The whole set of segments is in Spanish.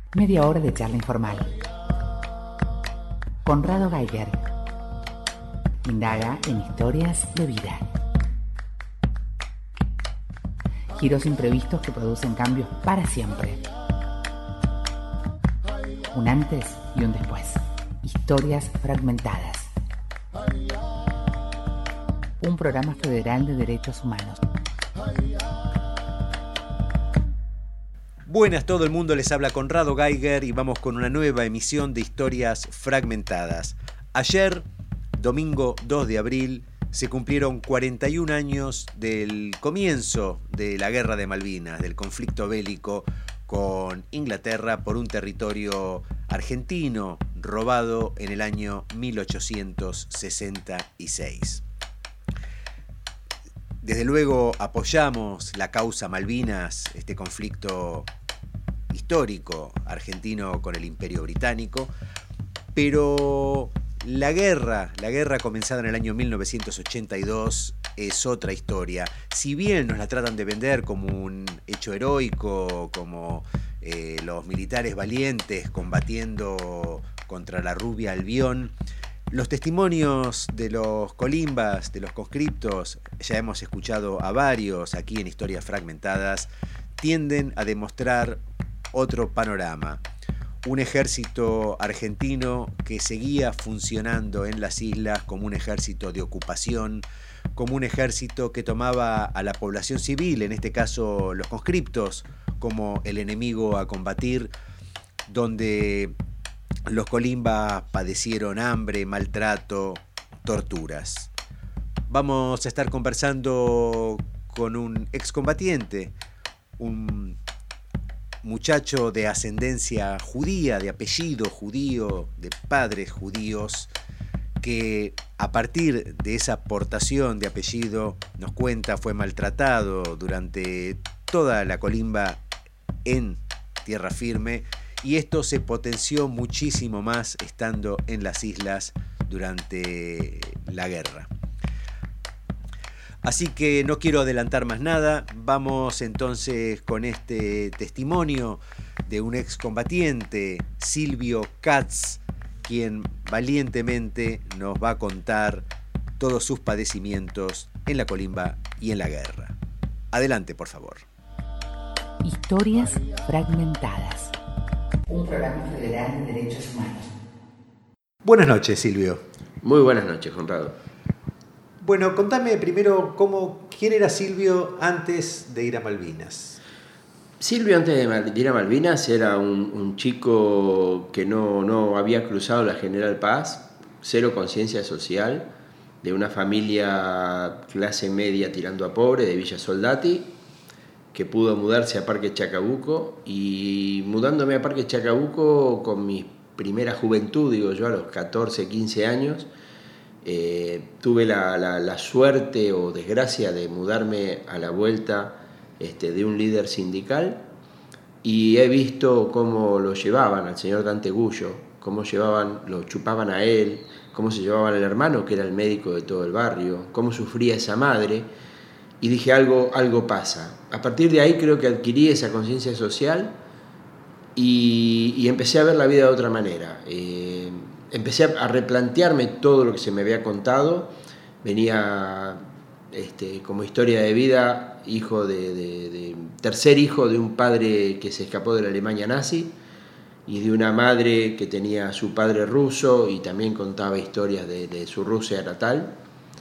Media hora de charla informal. Conrado Geiger indaga en historias de vida. Giros imprevistos que producen cambios para siempre. Un antes y un después. Historias fragmentadas. Un programa federal de derechos humanos. Buenas, todo el mundo, les habla Conrado Geiger y vamos con una nueva emisión de Historias Fragmentadas. Ayer, domingo 2 de abril, se cumplieron 41 años del comienzo de la Guerra de Malvinas, del conflicto bélico con Inglaterra por un territorio argentino robado en el año 1866. Desde luego apoyamos la causa Malvinas, este conflicto histórico argentino con el Imperio Británico, pero la guerra comenzada en el año 1982 es otra historia. Si bien nos la tratan de vender como un hecho heroico, como los militares valientes combatiendo contra la rubia Albión, los testimonios de los colimbas, de los conscriptos, ya hemos escuchado a varios aquí en Historias Fragmentadas, tienden a demostrar otro panorama. Un ejército argentino que seguía funcionando en las islas como un ejército de ocupación, como un ejército que tomaba a la población civil, en este caso los conscriptos, como el enemigo a combatir, donde los colimbas padecieron hambre, maltrato, torturas. Vamos a estar conversando con un excombatiente, un muchacho de ascendencia judía, de apellido judío, de padres judíos, que a partir de esa aportación de apellido, nos cuenta, fue maltratado durante toda la colimba en tierra firme, y esto se potenció muchísimo más estando en las islas durante la guerra. Así que no quiero adelantar más nada, vamos entonces con este testimonio de un excombatiente, Silvio Katz, quien valientemente nos va a contar todos sus padecimientos en la colimba y en la guerra. Adelante, por favor. Historias fragmentadas. Un programa federal de derechos humanos. Buenas noches, Silvio. Muy buenas noches, Conrado. Bueno, contame primero quién era Silvio antes de ir a Malvinas. Silvio, antes de ir a Malvinas, era un chico que no había cruzado la General Paz, cero conciencia social, de una familia clase media tirando a pobre, de Villa Soldati, que pudo mudarse a Parque Chacabuco, y mudándome a Parque Chacabuco con mi primera juventud, digo yo, a los 14, 15 años, tuve la suerte o desgracia de mudarme a la vuelta de un líder sindical, y he visto cómo lo llevaban al señor Dante Gullo, cómo lo chupaban a él, cómo se llevaban al hermano, que era el médico de todo el barrio, cómo sufría esa madre, y dije, algo pasa. A partir de ahí creo que adquirí esa conciencia social y empecé a ver la vida de otra manera. Empecé a replantearme todo lo que se me había contado. Venía como historia de vida, tercer hijo de un padre que se escapó de la Alemania nazi y de una madre que tenía a su padre ruso y también contaba historias de su Rusia natal.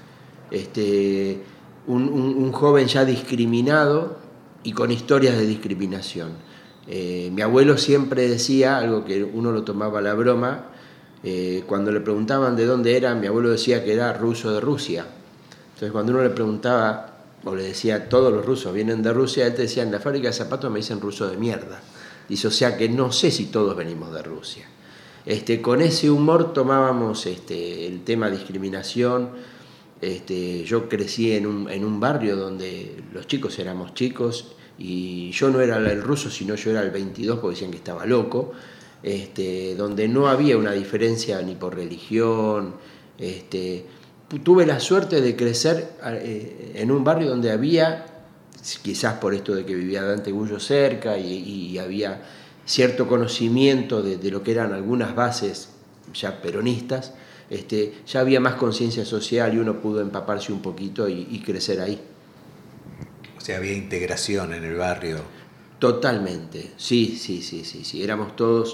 Un joven ya discriminado y con historias de discriminación. Mi abuelo siempre decía, algo que uno lo tomaba a la broma, cuando le preguntaban de dónde era, mi abuelo decía que era ruso de Rusia. Entonces cuando uno le preguntaba, o le decía, todos los rusos vienen de Rusia, él te decía, en la fábrica de zapatos me dicen ruso de mierda. Dice, o sea que no sé si todos venimos de Rusia. Con ese humor tomábamos el tema discriminación. Yo crecí en un barrio donde los chicos éramos chicos y yo no era el ruso, sino yo era el 22 porque decían que estaba loco, donde no había una diferencia ni por religión. Tuve la suerte de crecer en un barrio donde había, quizás por esto de que vivía Dante Gullo cerca y había cierto conocimiento de lo que eran algunas bases ya peronistas, ya había más conciencia social y uno pudo empaparse un poquito y crecer ahí. O sea, había integración en el barrio. Totalmente, sí. Éramos todos,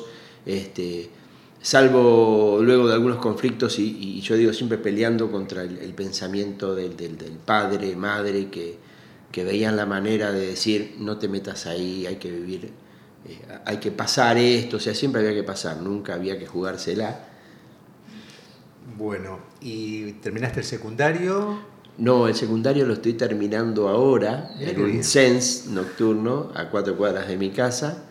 salvo luego de algunos conflictos y yo digo siempre peleando contra el pensamiento del padre, madre, que veían la manera de decir no te metas ahí, hay que vivir, hay que pasar esto, o sea, siempre había que pasar, nunca había que jugársela. Bueno, ¿y terminaste el secundario? No, el secundario lo estoy terminando ahora, Mirá en qué un bien. CENS nocturno, a 4 cuadras de mi casa.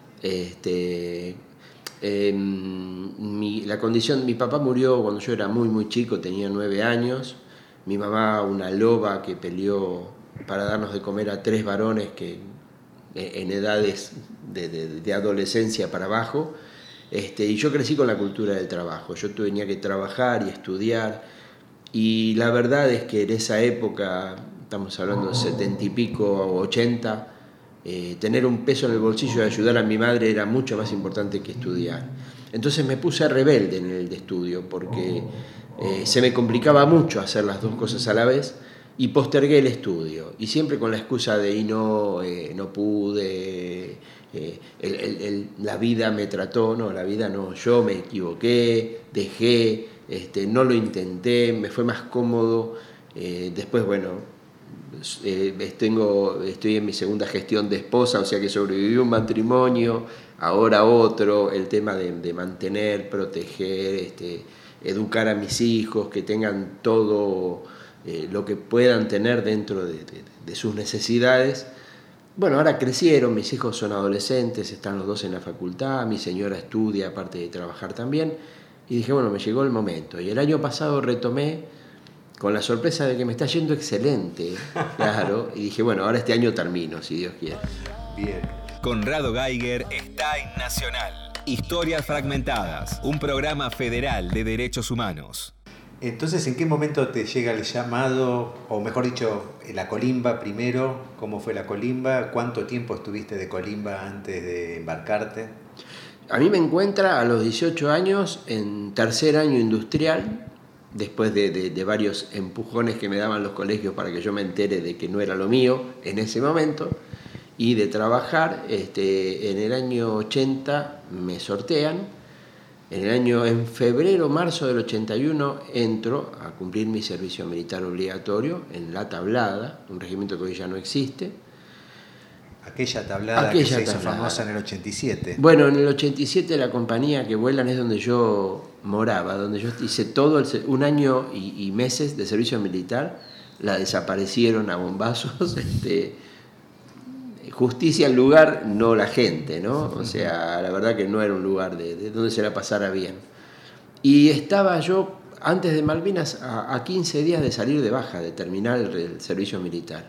La condición, mi papá murió cuando yo era muy chico, tenía 9 años. Mi mamá, una loba que peleó para darnos de comer a 3 varones que en edades de adolescencia para abajo. Y yo crecí con la cultura del trabajo. Yo tenía que trabajar y estudiar. Y la verdad es que en esa época, estamos hablando de 70 y pico, 80, tener un peso en el bolsillo y ayudar a mi madre era mucho más importante que estudiar. Entonces me puse rebelde en el de estudio porque se me complicaba mucho hacer las dos cosas a la vez y postergué el estudio. Y siempre con la excusa de no pude, la vida me trató, no, la vida no, yo me equivoqué, dejé, no lo intenté, me fue más cómodo. Después, bueno, estoy en mi segunda gestión de esposa, o sea que sobreviví un matrimonio, ahora otro, el tema de mantener, proteger, educar a mis hijos, que tengan todo lo que puedan tener dentro de sus necesidades. Bueno, ahora crecieron, mis hijos son adolescentes, están los dos en la facultad, mi señora estudia aparte de trabajar también, y dije, bueno, me llegó el momento. Y el año pasado retomé con la sorpresa de que me está yendo excelente, claro, y dije, bueno, ahora este año termino, si Dios quiere. Bien. Conrado Geiger está en Nacional. Historias Fragmentadas, un programa federal de derechos humanos. Entonces, ¿en qué momento te llega el llamado, o mejor dicho, la colimba primero? ¿Cómo fue la colimba? ¿Cuánto tiempo estuviste de colimba antes de embarcarte? A mí me encuentra a los 18 años en tercer año industrial, después de varios empujones que me daban los colegios para que yo me entere de que no era lo mío en ese momento, y de trabajar. En el año 80 me sortean. En febrero, marzo del 81 entro a cumplir mi servicio militar obligatorio en La Tablada, un regimiento que hoy ya no existe. Aquella tablada que se hizo famosa en el 87. Bueno, en el 87 la compañía que vuelan es donde yo moraba, donde yo hice todo un año y meses de servicio militar. La desaparecieron a bombazos. Justicia al lugar, no la gente, ¿no? O sea, la verdad que no era un lugar de donde se la pasara bien. Y estaba yo, antes de Malvinas, a 15 días de salir de baja, de terminar el servicio militar.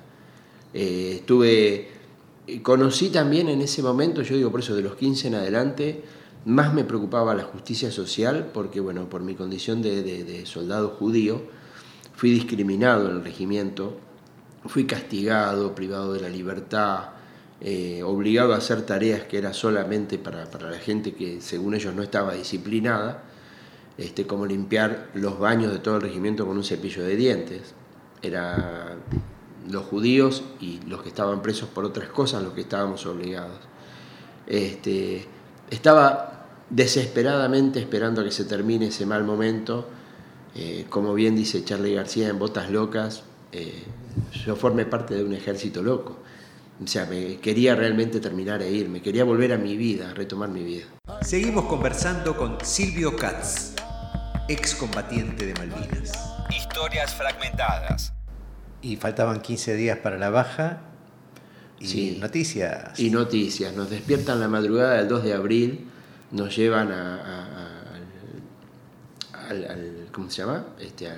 Conocí también en ese momento, yo digo por eso de los 15 en adelante, más me preocupaba la justicia social, porque bueno, por mi condición de soldado judío, fui discriminado en el regimiento, fui castigado, privado de la libertad, obligado a hacer tareas que era solamente para la gente que según ellos no estaba disciplinada, como limpiar los baños de todo el regimiento con un cepillo de dientes. Era los judíos y los que estaban presos por otras cosas los que estábamos obligados. Estaba desesperadamente esperando a que se termine ese mal momento. Como bien dice Charly García en Botas Locas, yo formé parte de un ejército loco. O sea, me quería realmente terminar e irme, quería volver a mi vida, retomar mi vida. Seguimos conversando con Silvio Katz, excombatiente de Malvinas. Historias Fragmentadas. Y faltaban 15 días para la baja y sí, noticias. Y noticias. Nos despiertan la madrugada del 2 de abril, nos llevan al ¿cómo se llama?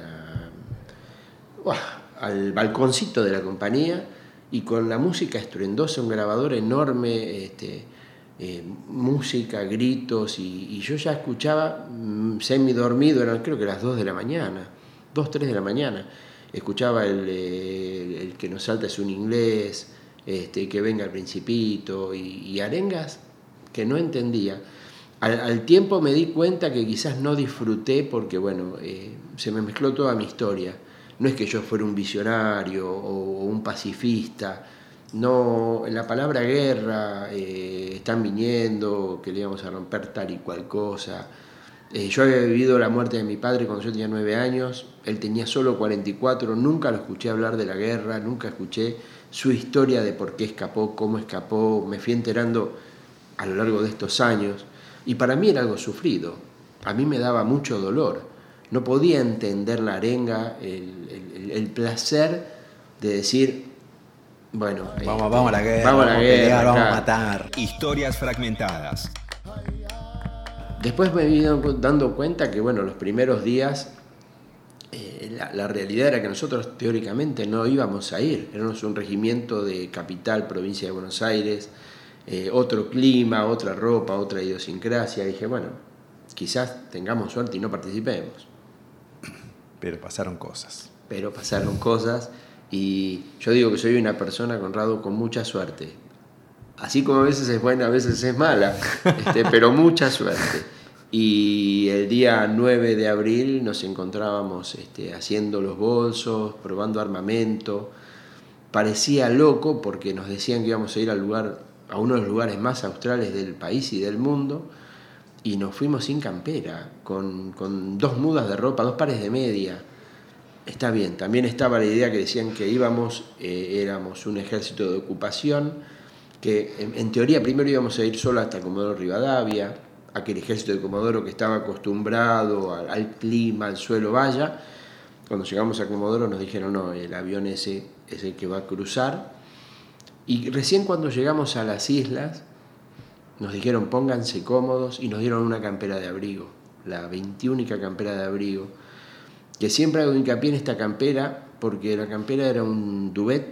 Al balconcito de la compañía, y con la música estruendosa, un grabador enorme, música, gritos, y yo ya escuchaba semidormido, eran creo que las 2 de la mañana, 2, 3 de la mañana, escuchaba el que nos salta es un inglés, que venga el Principito, y arengas que no entendía. Al tiempo me di cuenta que quizás no disfruté porque, bueno, se me mezcló toda mi historia. No es que yo fuera un visionario o un pacifista. No, en la palabra guerra, están viniendo, que le íbamos a romper tal y cual cosa. Yo había vivido la muerte de mi padre cuando yo tenía 9 años, él tenía solo 44, nunca lo escuché hablar de la guerra, nunca escuché su historia de por qué escapó, cómo escapó, me fui enterando a lo largo de estos años, y para mí era algo sufrido, a mí me daba mucho dolor, no podía entender la arenga, el placer de decir, bueno, vamos a la guerra, vamos a pelear, vamos a matar. Historias fragmentadas. Después me he ido dando cuenta que, bueno, los primeros días la realidad era que nosotros teóricamente no íbamos a ir. Éramos un regimiento de capital, provincia de Buenos Aires, otro clima, otra ropa, otra idiosincrasia. Y dije, bueno, quizás tengamos suerte y no participemos. Pero pasaron cosas. Y yo digo que soy una persona, Conrado, con mucha suerte. Así como a veces es buena, a veces es mala, pero mucha suerte. Y el día 9 de abril nos encontrábamos haciendo los bolsos, probando armamento. Parecía loco porque nos decían que íbamos a ir a uno de los lugares más australes del país y del mundo, y nos fuimos sin campera, con 2 mudas de ropa, 2 pares de media. Está bien, también estaba la idea que decían que éramos un ejército de ocupación, que en teoría primero íbamos a ir solo hasta Comodoro Rivadavia, aquel ejército de Comodoro que estaba acostumbrado al clima, al suelo valla. Cuando llegamos a Comodoro nos dijeron, no, el avión ese es el que va a cruzar. Y recién cuando llegamos a las islas nos dijeron, pónganse cómodos, y nos dieron una campera de abrigo, la 21ª campera de abrigo, que siempre hago hincapié en esta campera porque la campera era un duvet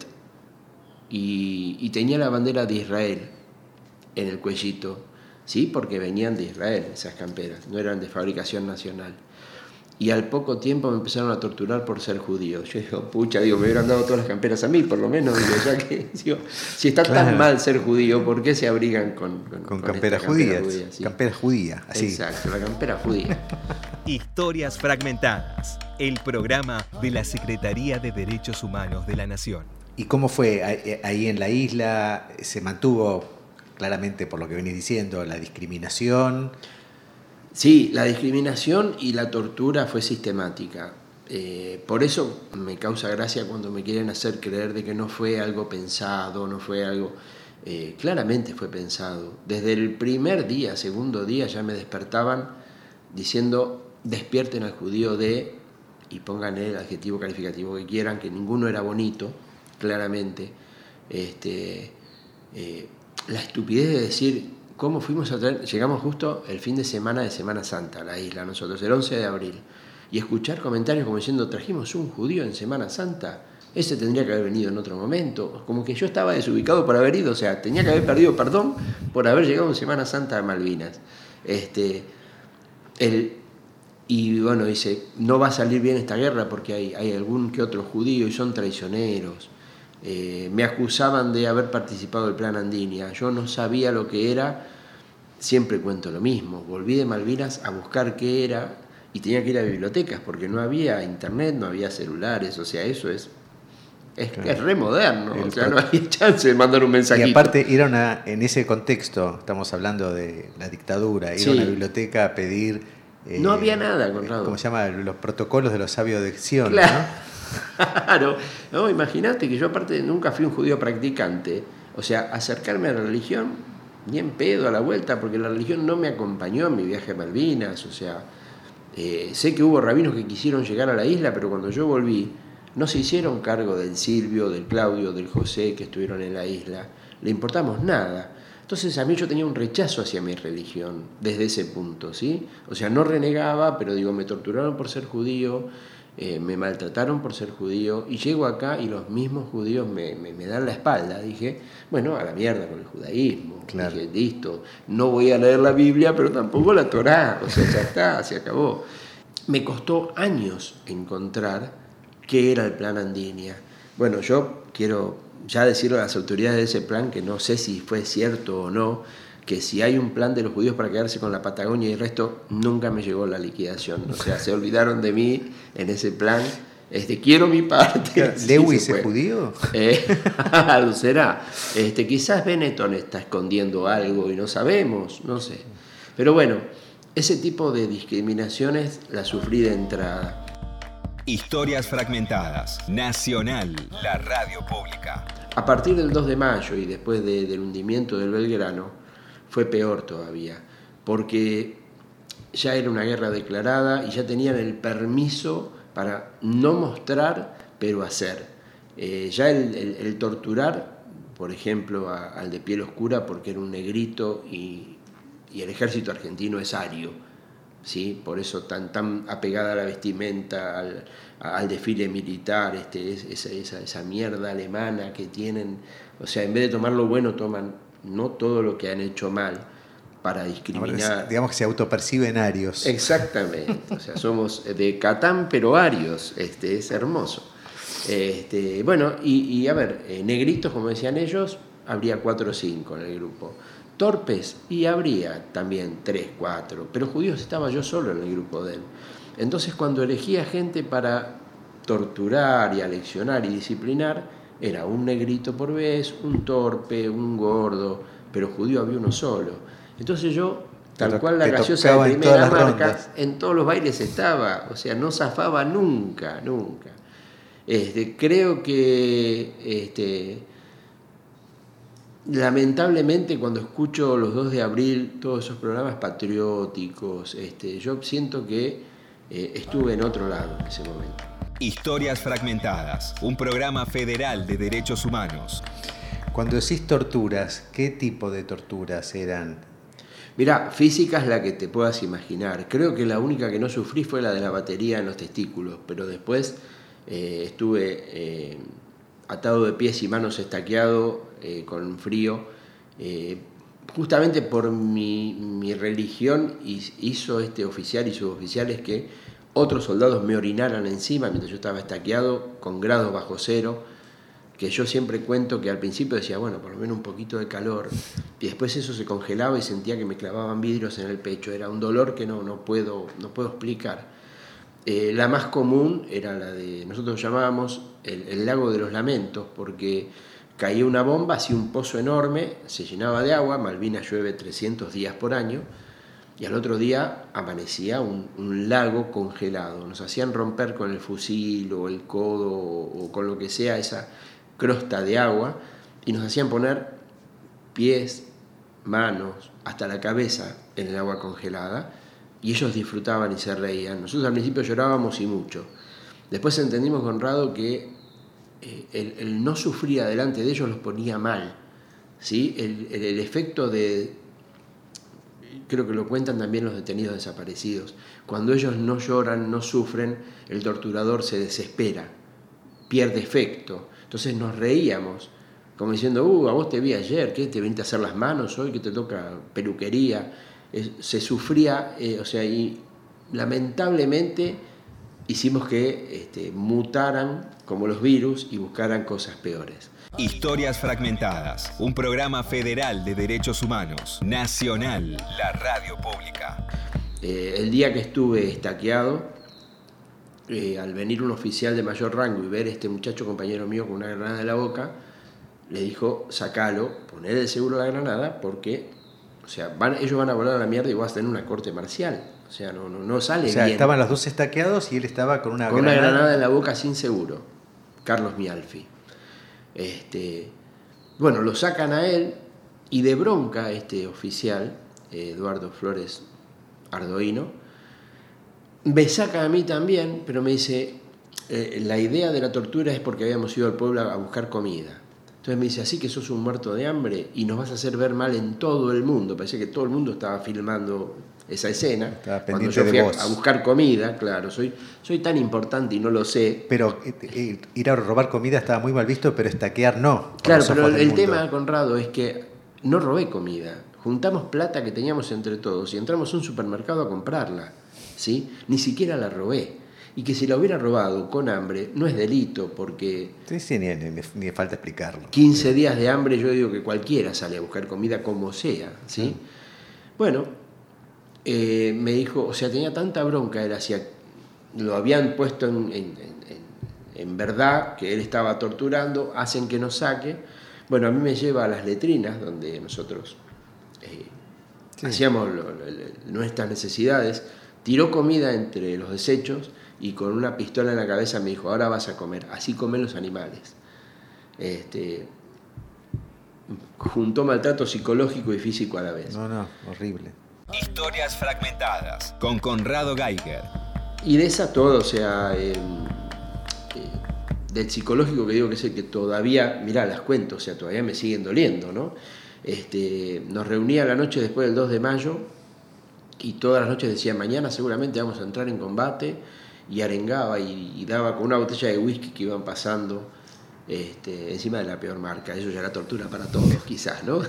y tenía la bandera de Israel en el cuellito, ¿sí? Porque venían de Israel esas camperas, no eran de fabricación nacional. Y al poco tiempo me empezaron a torturar por ser judío. Yo digo, me hubieran dado todas las camperas a mí, por lo menos, ya que, si está tan mal ser judío, ¿por qué se abrigan con camperas judías? ¿Sí? Campera judía, así. Exacto, la campera judía. Historias fragmentadas, el programa de la Secretaría de Derechos Humanos de la Nación. ¿Y cómo fue ahí en la isla? ¿Se mantuvo claramente, por lo que venís diciendo, la discriminación? Sí, la discriminación y la tortura fue sistemática. Por eso me causa gracia cuando me quieren hacer creer de que no fue algo pensado, no fue algo... claramente fue pensado. Desde el primer día, segundo día, ya me despertaban diciendo, despierten al judío y pongan el adjetivo calificativo que quieran, que ninguno era bonito, claramente. La estupidez de decir... ¿Cómo fuimos a traer? Llegamos justo el fin de Semana Santa a la isla, nosotros, el 11 de abril. Y escuchar comentarios como diciendo, trajimos un judío en Semana Santa, ese tendría que haber venido en otro momento. Como que yo estaba desubicado por haber ido, o sea, tenía que haber pedido perdón por haber llegado en Semana Santa a Malvinas. Y bueno, dice, no va a salir bien esta guerra porque hay algún que otro judío y son traicioneros. Me acusaban de haber participado del Plan Andinia, yo no sabía lo que era, siempre cuento lo mismo, volví de Malvinas a buscar qué era y tenía que ir a bibliotecas porque no había internet, no había celulares, o sea, eso es re moderno, o sea, no había chance de mandar un mensajito. Y aparte, en ese contexto, estamos hablando de la dictadura, ir a una biblioteca a pedir... no había nada, Conrado. ¿Cómo se llama? Los protocolos de los sabios de Sion, claro. ¿no? Claro, no, imagínate que yo aparte nunca fui un judío practicante, o sea, acercarme a la religión ni en pedo a la vuelta, porque la religión no me acompañó en mi viaje a Malvinas, o sea, sé que hubo rabinos que quisieron llegar a la isla, pero cuando yo volví, no se hicieron cargo del Silvio, del Claudio, del José que estuvieron en la isla, le importamos nada. Entonces a mí yo tenía un rechazo hacia mi religión desde ese punto, ¿sí? O sea, no renegaba, pero digo, me torturaron por ser judío, me maltrataron por ser judío, y llego acá y los mismos judíos me dan la espalda. Dije, bueno, a la mierda con el judaísmo. Claro. Dije, listo, no voy a leer la Biblia, pero tampoco la Torá, o sea, ya está, se acabó. Me costó años encontrar qué era el Plan Andinia. Bueno, yo quiero ya decirle a las autoridades de ese plan, que no sé si fue cierto o no, que si hay un plan de los judíos para quedarse con la Patagonia y el resto, nunca me llegó la liquidación. O sea, se olvidaron de mí en ese plan. Quiero mi parte. ¿Lewis es judío? Lo será. Quizás Benetton está escondiendo algo y no sabemos, no sé. Pero bueno, ese tipo de discriminaciones las sufrí de entrada. Historias fragmentadas. Nacional, la radio pública. A partir del 2 de mayo y después del hundimiento del Belgrano, fue peor todavía, porque ya era una guerra declarada y ya tenían el permiso para no mostrar, pero hacer. Ya el torturar, por ejemplo, al de piel oscura, porque era un negrito y el ejército argentino es ario, ¿sí? Por eso tan apegada a la vestimenta, al desfile militar, esa mierda alemana que tienen. O sea, en vez de tomar lo bueno, toman no todo lo que han hecho mal para discriminar. Digamos que se autoperciben arios. Exactamente, o sea, somos de Catán pero arios, es hermoso. Bueno, y a ver, negritos, como decían ellos, habría 4 o 5 en el grupo. Torpes, y habría también 3, 4, pero judíos estaba yo solo en el grupo de él. Entonces, cuando elegía gente para torturar y aleccionar y disciplinar, era un negrito por vez, un torpe, un gordo, pero judío había uno solo. Entonces yo, tal cual la gaseosa de primera marca, en todos los bailes estaba, o sea, no zafaba nunca. Creo que lamentablemente cuando escucho los 2 de abril, todos esos programas patrióticos, yo siento que estuve en otro lado en ese momento. Historias fragmentadas, un programa federal de derechos humanos. Cuando decís torturas, ¿qué tipo de torturas eran? Mirá, física es la que te puedas imaginar. Creo que la única que no sufrí fue la de la batería en los testículos, pero después estuve atado de pies y manos, estaqueado, con frío. Justamente por mi religión hizo este oficial y suboficiales que otros soldados me orinaran encima mientras yo estaba estaqueado con grados bajo cero, que yo siempre cuento que al principio decía, bueno, por lo menos un poquito de calor, y después eso se congelaba y sentía que me clavaban vidrios en el pecho. Era un dolor que no puedo explicar. La más común era la de, nosotros llamábamos el lago de los lamentos, porque caía una bomba, hacía un pozo enorme, se llenaba de agua, Malvinas llueve 300 días por año, y al otro día amanecía un lago congelado. Nos hacían romper con el fusil o el codo o con lo que sea esa crosta de agua, y nos hacían poner pies, manos, hasta la cabeza en el agua congelada, y ellos disfrutaban y se reían. Nosotros al principio llorábamos y mucho. Después entendimos, Conrado, que el no sufrir delante de ellos los ponía mal, ¿sí? El efecto de... Creo que lo cuentan también los detenidos desaparecidos. Cuando ellos no lloran, no sufren, el torturador se desespera, pierde efecto. Entonces nos reíamos, como diciendo, a vos te vi ayer, ¿qué? ¿Te viniste a hacer las manos hoy? ¿Que te toca peluquería? Se sufría, y lamentablemente hicimos que mutaran como los virus y buscaran cosas peores. Historias fragmentadas, un programa federal de derechos humanos. Nacional, la radio pública. El día que estuve estaqueado, al venir un oficial de mayor rango y ver a este muchacho compañero mío con una granada en la boca, le dijo, sacalo, poner el seguro a la granada, porque ellos van a volar a la mierda y vas a tener una corte marcial. O sea, no sale bien. O sea, estaban los dos estaqueados y él estaba con una una granada en la boca sin seguro. Carlos Mialfi. Bueno, lo sacan a él y de bronca este oficial, Eduardo Flores Ardoino, me saca a mí también, pero me dice, la idea de la tortura es porque habíamos ido al pueblo a buscar comida. Entonces me dice, así que sos un muerto de hambre y nos vas a hacer ver mal en todo el mundo. Parecía que todo el mundo estaba filmando esa escena. Estaba cuando yo fui a buscar comida, claro, soy tan importante y no lo sé. Pero ir a robar comida estaba muy mal visto, pero estaquear no. Claro, pero el tema, Conrado, es que no robé comida. Juntamos plata que teníamos entre todos y entramos a un supermercado a comprarla, ¿sí? Ni siquiera la robé. y que si la hubiera robado con hambre no es delito, porque Sí, ni falta explicarlo. 15 días de hambre, yo digo que cualquiera sale a buscar comida como sea, ¿sí? Bueno, me dijo, o sea, tenía tanta bronca, él hacía, lo habían puesto en verdad, que él estaba torturando, hacen que nos saque. Bueno, a mí me lleva a las letrinas, donde nosotros hacíamos nuestras necesidades, tiró comida entre los desechos y con una pistola en la cabeza me dijo, ahora vas a comer, así comen los animales. Juntó maltrato psicológico y físico a la vez. No, horrible. Historias fragmentadas con Conrado Geiger. Y de esa todo, o sea, del psicológico que digo que es el que todavía, mirá, las cuento, o sea, todavía me siguen doliendo, ¿no? Nos reunía la noche después del 2 de mayo y todas las noches decía, mañana seguramente vamos a entrar en combate, y arengaba y daba con una botella de whisky que iban pasando encima de la peor marca. Eso ya era tortura para todos, quizás, ¿no?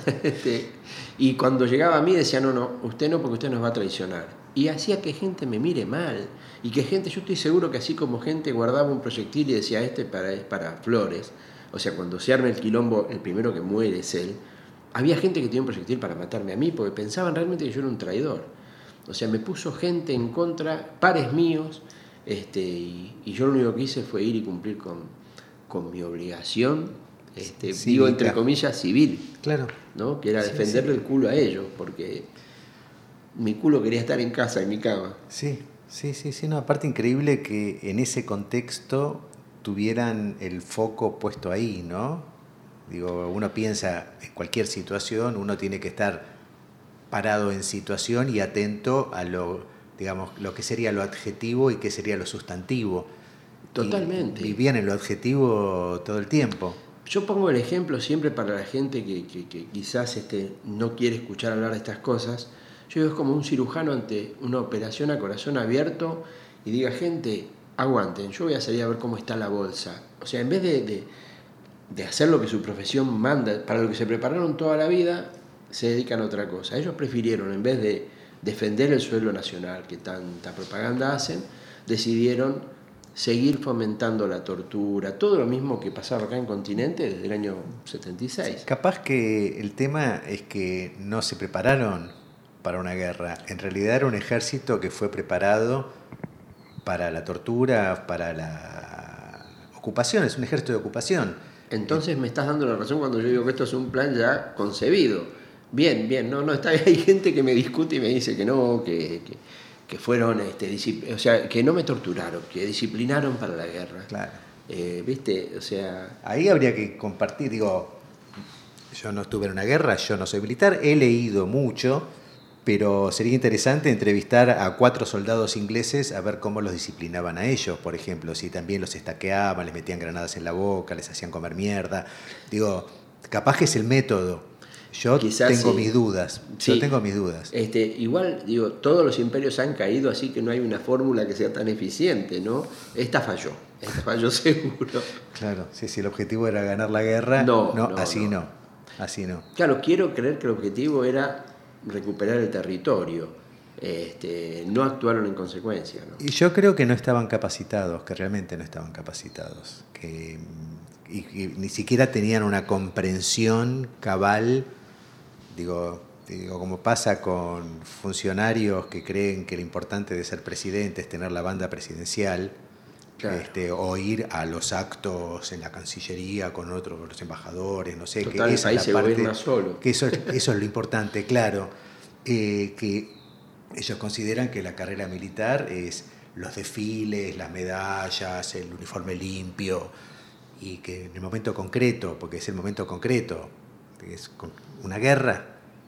Y cuando llegaba a mí decía, no, usted no, porque usted nos va a traicionar. Y hacía que gente me mire mal, y que gente, yo estoy seguro que así como gente guardaba un proyectil y decía, es para Flores, o sea, cuando se arma el quilombo, el primero que muere es él, había gente que tenía un proyectil para matarme a mí, porque pensaban realmente que yo era un traidor. O sea, me puso gente en contra, pares míos, y yo lo único que hice fue ir y cumplir con mi obligación, digo entre comillas, civil. Claro. ¿No? Que era defenderle el culo a ellos, porque mi culo quería estar en casa, en mi cama. Sí, no, aparte increíble que en ese contexto tuvieran el foco puesto ahí, ¿no? Digo, uno piensa en cualquier situación, uno tiene que estar parado en situación y atento a lo que sería lo adjetivo y qué sería lo sustantivo. Totalmente. Y vivían en lo adjetivo todo el tiempo. Yo pongo el ejemplo siempre para la gente que quizás no quiere escuchar hablar de estas cosas. Yo digo, es como un cirujano ante una operación a corazón abierto y diga, gente, aguanten, yo voy a salir a ver cómo está la bolsa. O sea, en vez de hacer lo que su profesión manda, para lo que se prepararon toda la vida, se dedican a otra cosa. Ellos prefirieron, en vez de defender el suelo nacional que tanta propaganda hacen, decidieron seguir fomentando la tortura, todo lo mismo que pasaba acá en Continente desde el año 76. Capaz que el tema es que no se prepararon para una guerra. En realidad era un ejército que fue preparado para la tortura, para la ocupación, es un ejército de ocupación. Entonces me estás dando la razón cuando yo digo que esto es un plan ya concebido. Bien, no, está bien. Hay gente que me discute y me dice que no, que fueron, o sea, que no me torturaron, que disciplinaron para la guerra. Claro. ¿Viste? O sea... Ahí habría que compartir, digo, yo no estuve en una guerra, yo no soy militar, he leído mucho, pero sería interesante entrevistar a 4 soldados ingleses a ver cómo los disciplinaban a ellos, por ejemplo, si también los estaqueaban, les metían granadas en la boca, les hacían comer mierda. Digo, capaz que es el método. Yo quizás tengo sí. mis dudas. Sí. Yo tengo mis dudas. Igual, digo, todos los imperios han caído, así que no hay una fórmula que sea tan eficiente, ¿no? Esta falló seguro. Claro, sí, el objetivo era ganar la guerra. No, así no. Claro, quiero creer que el objetivo era recuperar el territorio. No actuaron en consecuencia, ¿no? Y yo creo que no estaban capacitados, que realmente no estaban capacitados, que ni siquiera tenían una comprensión cabal, digo, como pasa con funcionarios que creen que lo importante de ser presidente es tener la banda presidencial. Claro. O ir a los actos en la Cancillería con los embajadores, no sé. Total, que esa es la parte, solo. Que eso es lo importante, claro. Que ellos consideran que la carrera militar es los desfiles, las medallas, el uniforme limpio, y que en el momento concreto, porque es el momento concreto, es una guerra,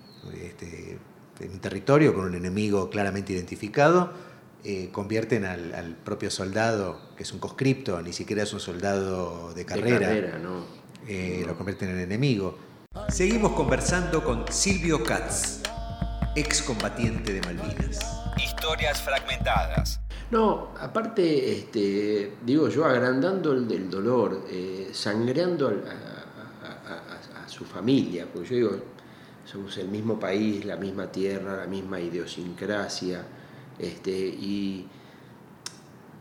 en un territorio con un enemigo claramente identificado, convierten al propio soldado, que es un conscripto, ni siquiera es un soldado de carrera, ¿no? Lo convierten en enemigo. Seguimos conversando con Silvio Katz, excombatiente de Malvinas. Historias fragmentadas. No, aparte, digo yo, agrandando el dolor, sangreando a su familia, porque yo digo, somos el mismo país, la misma tierra, la misma idiosincrasia, y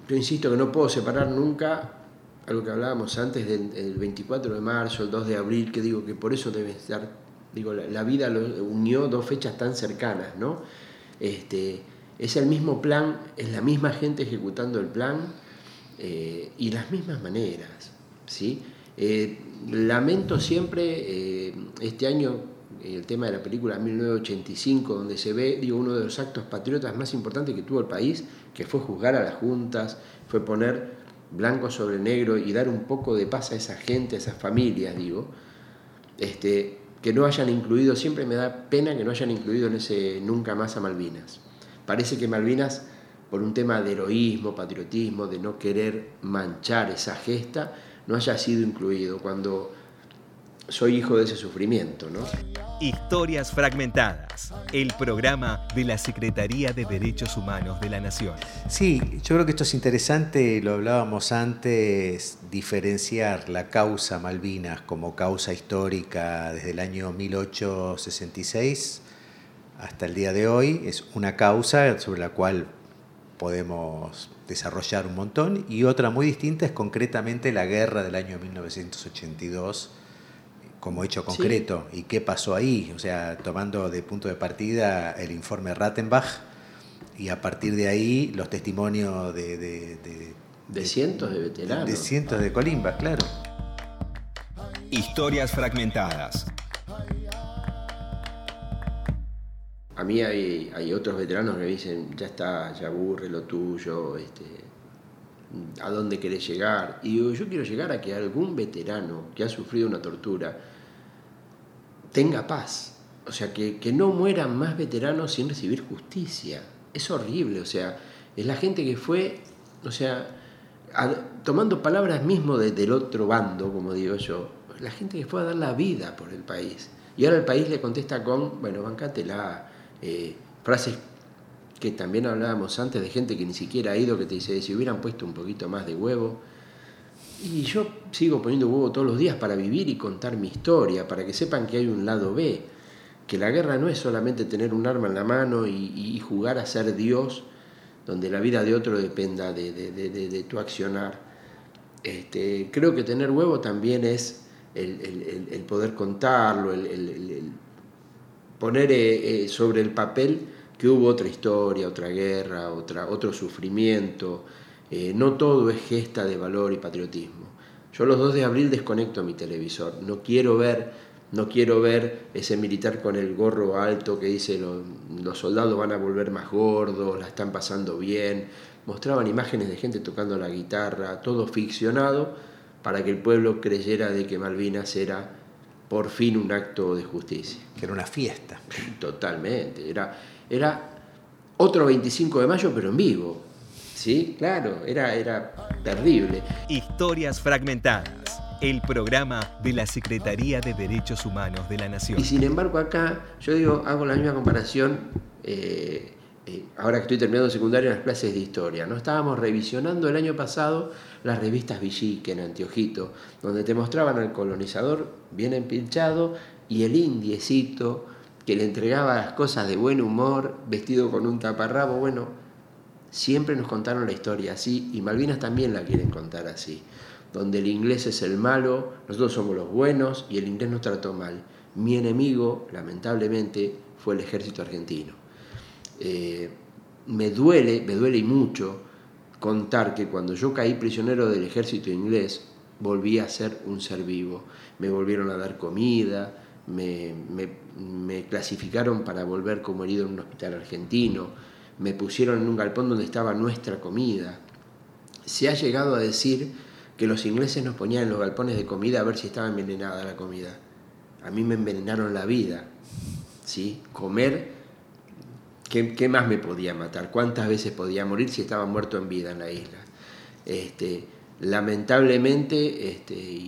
yo insisto que no puedo separar nunca algo que hablábamos antes del 24 de marzo, el 2 de abril, que digo que por eso debe estar, digo, la vida lo unió dos fechas tan cercanas, ¿no? Es el mismo plan, es la misma gente ejecutando el plan y las mismas maneras, ¿sí? Lamento siempre este año el tema de la película 1985, donde se ve, digo, uno de los actos patriotas más importantes que tuvo el país, que fue juzgar a las juntas, fue poner blanco sobre negro y dar un poco de paz a esa gente, a esas familias, digo, que no hayan incluido, siempre me da pena que no hayan incluido en ese nunca más a Malvinas. Parece que Malvinas, por un tema de heroísmo, patriotismo, de no querer manchar esa gesta, no haya sido incluido, cuando soy hijo de ese sufrimiento, ¿no? Historias Fragmentadas, el programa de la Secretaría de Derechos Humanos de la Nación. Sí, yo creo que esto es interesante, lo hablábamos antes, diferenciar la causa Malvinas como causa histórica desde el año 1866 hasta el día de hoy. Es una causa sobre la cual podemos desarrollar un montón, y otra muy distinta es concretamente la guerra del año 1982 como hecho concreto. Sí. ¿Y qué pasó ahí? O sea, tomando de punto de partida el informe Rattenbach, y a partir de ahí los testimonios de cientos de veteranos. De cientos de colimbas, claro. Historias Fragmentadas. A mí hay otros veteranos que me dicen, ya está, ya aburre lo tuyo, ¿a dónde querés llegar? Y digo, yo quiero llegar a que algún veterano que ha sufrido una tortura tenga paz. O sea, que no mueran más veteranos sin recibir justicia. Es horrible, o sea, es la gente que fue, o sea, tomando palabras mismo del otro bando, como digo yo, la gente que fue a dar la vida por el país. Y ahora el país le contesta con, bueno, bancátela, frases que también hablábamos antes de gente que ni siquiera ha ido, que te dice, si hubieran puesto un poquito más de huevo. Y yo sigo poniendo huevo todos los días para vivir y contar mi historia, para que sepan que hay un lado B, que la guerra no es solamente tener un arma en la mano y jugar a ser Dios, donde la vida de otro dependa de tu accionar. Creo que tener huevo también es el poder contarlo, el poner sobre el papel que hubo otra historia, otra guerra, otro sufrimiento. No todo es gesta de valor y patriotismo. Yo los 2 de abril desconecto mi televisor. No quiero ver ese militar con el gorro alto que dice los soldados van a volver más gordos, la están pasando bien. Mostraban imágenes de gente tocando la guitarra, todo ficcionado para que el pueblo creyera de que Malvinas era por fin un acto de justicia. Que era una fiesta. Totalmente. Era otro 25 de mayo, pero en vivo. Sí, claro, era terrible. Historias Fragmentadas, el programa de la Secretaría de Derechos Humanos de la Nación. Y sin embargo acá, yo digo, hago la misma comparación, ahora que estoy terminando secundaria en las clases de historia, ¿no? Estábamos revisionando el año pasado las revistas Villique en Antiojito, donde te mostraban al colonizador bien empilchado y el indiecito que le entregaba las cosas de buen humor, vestido con un taparrabo. Bueno, siempre nos contaron la historia así, y Malvinas también la quieren contar así, donde el inglés es el malo, nosotros somos los buenos y el inglés nos trató mal. Mi enemigo, lamentablemente, fue el ejército argentino. Me duele y mucho contar que cuando yo caí prisionero del ejército inglés, volví a ser un ser vivo. Me volvieron a dar comida, me clasificaron para volver como herido en un hospital argentino, me pusieron en un galpón donde estaba nuestra comida. Se ha llegado a decir que los ingleses nos ponían en los galpones de comida a ver si estaba envenenada la comida. A mí me envenenaron la vida, ¿sí? Comer, ¿qué más me podía matar? ¿Cuántas veces podía morir si estaba muerto en vida en la isla? Lamentablemente,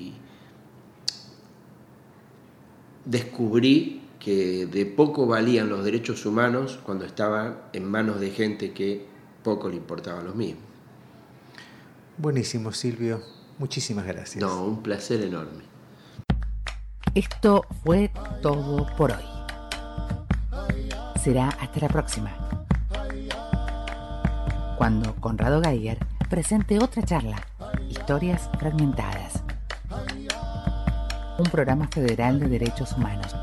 descubrí que de poco valían los derechos humanos cuando estaban en manos de gente que poco le importaban los mismos. Buenísimo, Silvio. Muchísimas gracias. No, un placer enorme. Esto fue todo por hoy. Será hasta la próxima, cuando Conrado Geiger presente otra charla, Historias Fragmentadas. Un programa federal de derechos humanos.